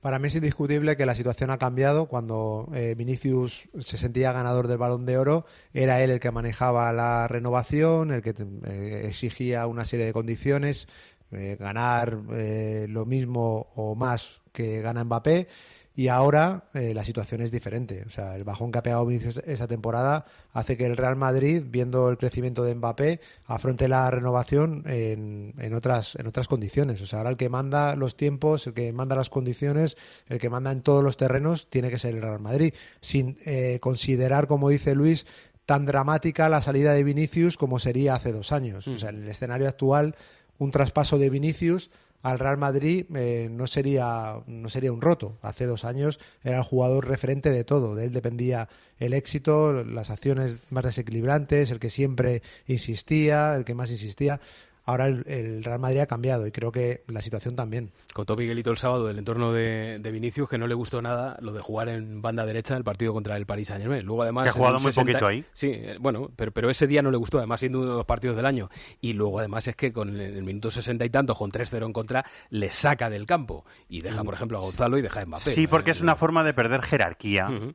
Para mí es indiscutible que la situación ha cambiado. Cuando Vinicius se sentía ganador del Balón de Oro, era él el que manejaba la renovación, el que exigía una serie de condiciones, ganar lo mismo o más que gana Mbappé. Y ahora la situación es diferente. O sea, el bajón que ha pegado Vinicius esa temporada hace que el Real Madrid, viendo el crecimiento de Mbappé, afronte la renovación en otras condiciones. O sea, ahora el que manda los tiempos, el que manda las condiciones, el que manda en todos los terrenos, tiene que ser el Real Madrid. Sin considerar, como dice Luis, tan dramática la salida de Vinicius como sería hace 2 años. O sea, en el escenario actual, un traspaso de Vinicius al Real Madrid no sería un roto. Hace 2 años era el jugador referente de todo. De él dependía el éxito, las acciones más desequilibrantes, el que siempre insistía, el que más insistía. Ahora el Real Madrid ha cambiado y creo que la situación también. Contó Miguelito el sábado del entorno de Vinicius que no le gustó nada lo de jugar en banda derecha en el partido contra el Paris Saint-Germain. Luego además... Que ha jugado muy poquito ahí. Sí, bueno, pero ese día no le gustó, además siendo uno de los partidos del año. Y luego además es que con el minuto 60 y tantos, con 3-0 en contra, le saca del campo. Y deja, por ejemplo, a Gonzalo y deja a Mbappé. Sí, porque es una forma de perder jerarquía.